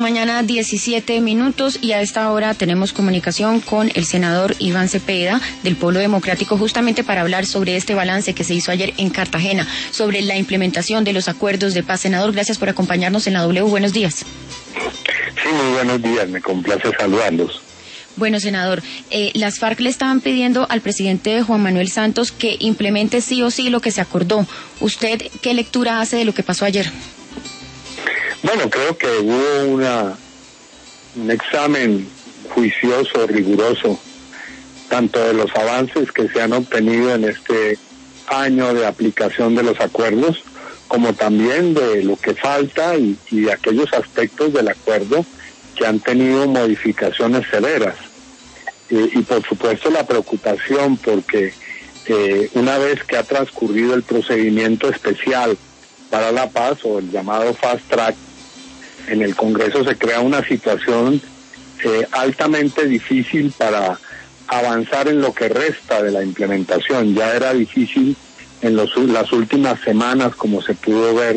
Mañana 17 minutos y a esta hora tenemos comunicación con el senador Iván Cepeda del Polo Democrático justamente para hablar sobre este balance que se hizo ayer en Cartagena, sobre la implementación de los acuerdos de paz. Senador, gracias por acompañarnos en la W. Buenos días. Sí, muy buenos días, me complace saludarlos. Bueno, senador, las FARC le estaban pidiendo al presidente Juan Manuel Santos que implemente sí o sí lo que se acordó. ¿Usted qué lectura hace de lo que pasó ayer? Bueno, creo que hubo un examen juicioso, riguroso, tanto de los avances que se han obtenido en este año de aplicación de los acuerdos, como también de lo que falta y de aquellos aspectos del acuerdo que han tenido modificaciones severas. Y por supuesto la preocupación porque una vez que ha transcurrido el procedimiento especial para la paz o el llamado fast track, en el Congreso se crea una situación altamente difícil para avanzar en lo que resta de la implementación. Ya era difícil en las últimas semanas, como se pudo ver,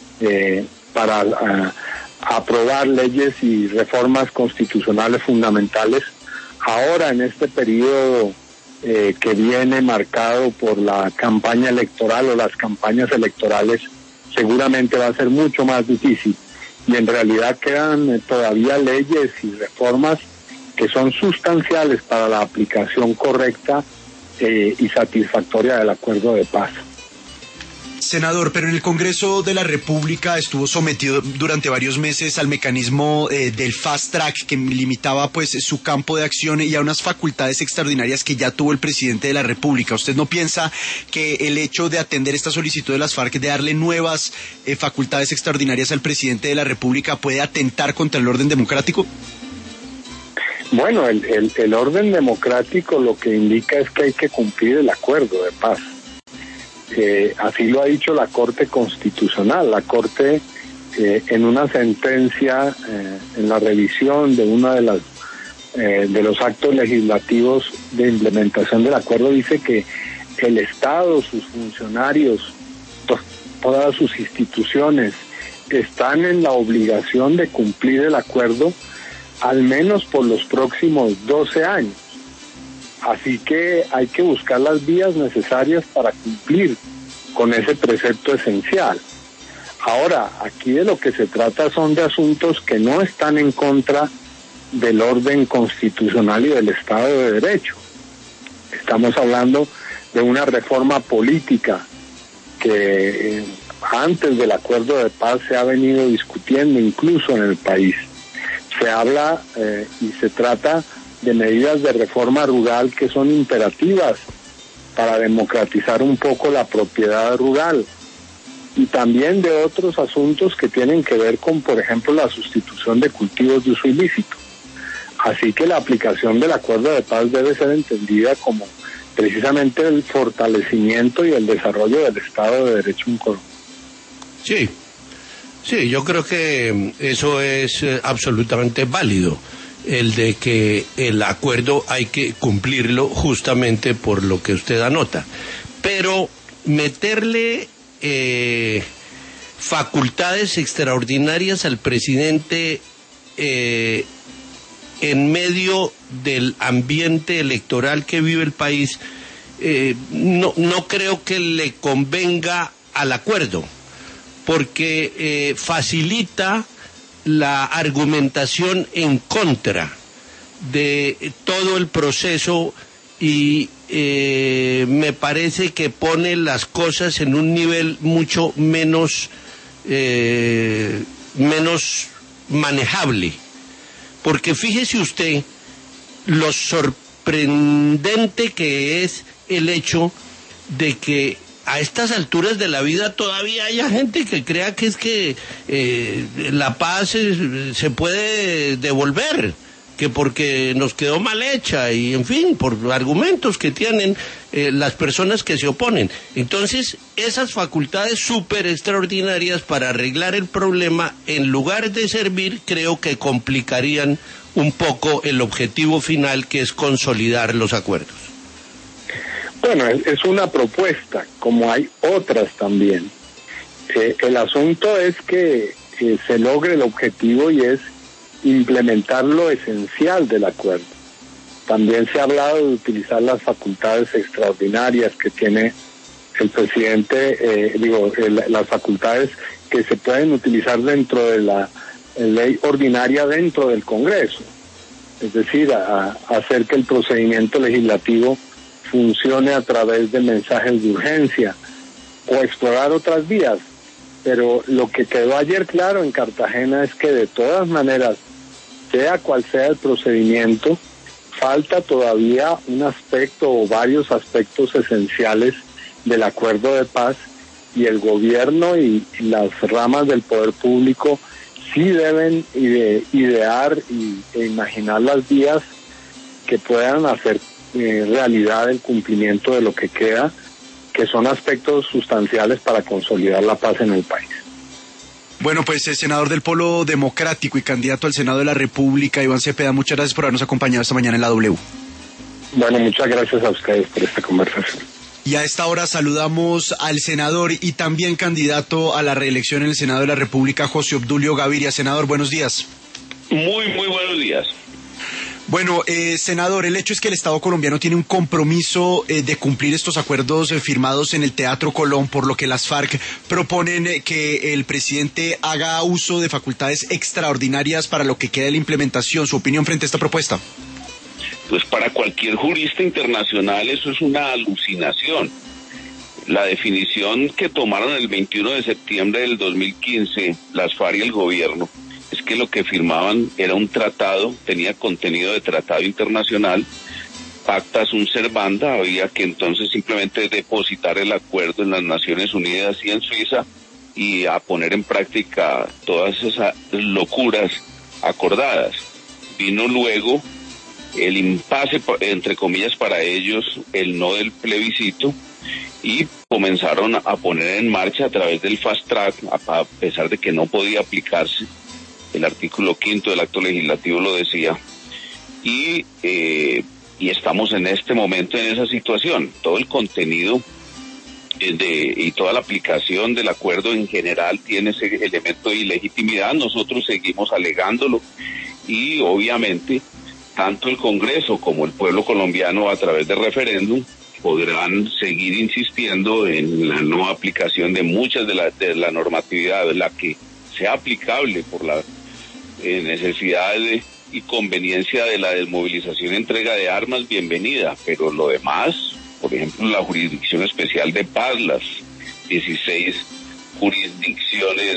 para aprobar leyes y reformas constitucionales fundamentales. Ahora, en este periodo que viene marcado por la campaña electoral o las campañas electorales, seguramente va a ser mucho más difícil. Y en realidad quedan todavía leyes y reformas que son sustanciales para la aplicación correcta y satisfactoria del acuerdo de paz. Senador, pero en el Congreso de la República estuvo sometido durante varios meses al mecanismo del fast track que limitaba pues su campo de acción y a unas facultades extraordinarias que ya tuvo el presidente de la República. ¿Usted no piensa que el hecho de atender esta solicitud de las FARC de darle nuevas facultades extraordinarias al presidente de la República puede atentar contra el orden democrático? Bueno, el orden democrático lo que indica es que hay que cumplir el acuerdo de paz. Así lo ha dicho la Corte Constitucional. La Corte, en una sentencia, en la revisión de uno de los actos legislativos de implementación del acuerdo, dice que el Estado, sus funcionarios, todas sus instituciones están en la obligación de cumplir el acuerdo al menos por los próximos 12 años. Así que hay que buscar las vías necesarias para cumplir con ese precepto esencial. Ahora, aquí de lo que se trata son de asuntos que no están en contra del orden constitucional y del Estado de Derecho. Estamos hablando de una reforma política que antes del acuerdo de paz se ha venido discutiendo incluso en el país. Se habla y se trata de medidas de reforma rural que son imperativas para democratizar un poco la propiedad rural y también de otros asuntos que tienen que ver con, por ejemplo, la sustitución de cultivos de uso ilícito. Así que la aplicación del acuerdo de paz debe ser entendida como precisamente el fortalecimiento y el desarrollo del Estado de Derecho en Colombia. Sí, yo creo que eso es absolutamente válido, el de que el acuerdo hay que cumplirlo justamente por lo que usted anota. Pero meterle facultades extraordinarias al presidente en medio del ambiente electoral que vive el país, no creo que le convenga al acuerdo, porque facilita la argumentación en contra de todo el proceso y me parece que pone las cosas en un nivel mucho menos manejable. Porque fíjese usted lo sorprendente que es el hecho de que a estas alturas de la vida todavía haya gente que crea que es que la paz se puede devolver, que porque nos quedó mal hecha y en fin, por argumentos que tienen las personas que se oponen. Entonces, esas facultades súper extraordinarias para arreglar el problema, en lugar de servir, creo que complicarían un poco el objetivo final, que es consolidar los acuerdos. Bueno, es una propuesta, como hay otras también. El asunto es que se logre el objetivo y es implementar lo esencial del acuerdo. También se ha hablado de utilizar las facultades extraordinarias que tiene el presidente, las facultades que se pueden utilizar dentro de la ley ordinaria dentro del Congreso. Es decir, hacer que el procedimiento legislativo funcione a través de mensajes de urgencia o explorar otras vías. Pero lo que quedó ayer claro en Cartagena es que de todas maneras, sea cual sea el procedimiento, falta todavía un aspecto o varios aspectos esenciales del acuerdo de paz, y el gobierno y las ramas del poder público sí deben idear e imaginar las vías que puedan hacer realidad el cumplimiento de lo que queda, que son aspectos sustanciales para consolidar la paz en el país. Bueno, pues senador del Polo Democrático y candidato al Senado de la República, Iván Cepeda, muchas gracias por habernos acompañado esta mañana en la W. Bueno, muchas gracias a ustedes por esta conversación. Y a esta hora saludamos al senador y también candidato a la reelección en el Senado de la República, José Obdulio Gaviria. Senador, buenos días. Muy buenos días. Bueno, senador, el hecho es que el Estado colombiano tiene un compromiso de cumplir estos acuerdos firmados en el Teatro Colón, por lo que las FARC proponen que el presidente haga uso de facultades extraordinarias para lo que queda de la implementación. ¿Su opinión frente a esta propuesta? Pues para cualquier jurista internacional eso es una alucinación. La definición que tomaron el 21 de septiembre del 2015, las FARC y el gobierno, es que lo que firmaban era un tratado, tenía contenido de tratado internacional, pacta sunt servanda, había que entonces simplemente depositar el acuerdo en las Naciones Unidas y en Suiza y a poner en práctica todas esas locuras acordadas. Vino luego el impasse, entre comillas, para ellos, el no del plebiscito, y comenzaron a poner en marcha a través del fast track, a pesar de que no podía aplicarse. El artículo 5 del acto legislativo lo decía, y estamos en este momento en esa situación. Todo el contenido y toda la aplicación del acuerdo en general tiene ese elemento de ilegitimidad. Nosotros seguimos alegándolo, y obviamente tanto el Congreso como el pueblo colombiano, a través de referéndum, podrán seguir insistiendo en la no aplicación de muchas de la normatividad, la que sea aplicable por la necesidad y conveniencia de la desmovilización y entrega de armas, bienvenida, pero lo demás, por ejemplo, la Jurisdicción Especial de Paz, las 16 jurisdicciones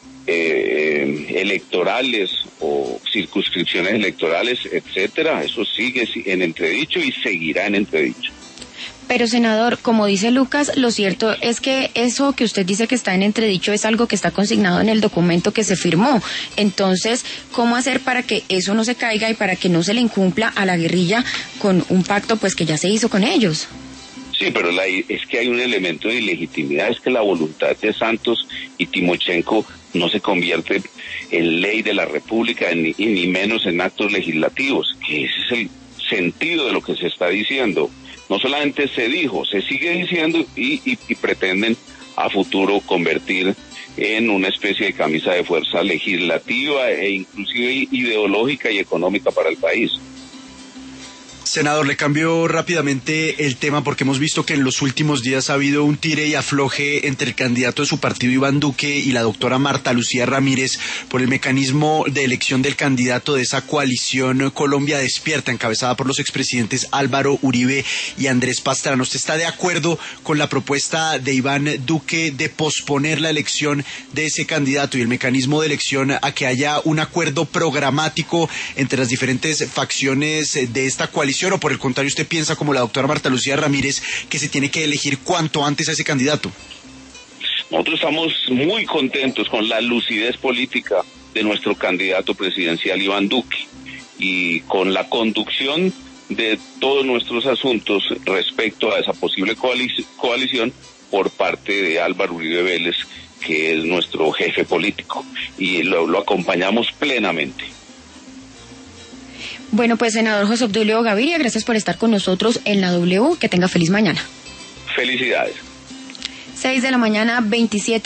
electorales o circunscripciones electorales, etcétera, eso sigue en entredicho y seguirá en entredicho. Pero, senador, como dice Lucas, lo cierto es que eso que usted dice que está en entredicho es algo que está consignado en el documento que se firmó. Entonces, ¿cómo hacer para que eso no se caiga y para que no se le incumpla a la guerrilla con un pacto pues que ya se hizo con ellos? Sí, pero es que hay un elemento de ilegitimidad, es que la voluntad de Santos y Timochenko no se convierte en ley de la República y ni menos en actos legislativos, que ese es el sentido de lo que se está diciendo. No solamente se dijo, se sigue diciendo y pretenden a futuro convertir en una especie de camisa de fuerza legislativa e inclusive ideológica y económica para el país. Senador, le cambio rápidamente el tema porque hemos visto que en los últimos días ha habido un tire y afloje entre el candidato de su partido, Iván Duque, y la doctora Marta Lucía Ramírez por el mecanismo de elección del candidato de esa coalición Colombia Despierta, encabezada por los expresidentes Álvaro Uribe y Andrés Pastrana. ¿Usted está de acuerdo con la propuesta de Iván Duque de posponer la elección de ese candidato y el mecanismo de elección a que haya un acuerdo programático entre las diferentes facciones de esta coalición? ¿O por el contrario usted piensa, como la doctora Marta Lucía Ramírez, que se tiene que elegir cuanto antes a ese candidato? Nosotros estamos muy contentos con la lucidez política de nuestro candidato presidencial Iván Duque y con la conducción de todos nuestros asuntos respecto a esa posible coalición por parte de Álvaro Uribe Vélez, que es nuestro jefe político, y lo acompañamos plenamente. Bueno, pues, senador José Obdulio Gaviria, gracias por estar con nosotros en la W. Que tenga feliz mañana. Felicidades. 6 de la mañana, 27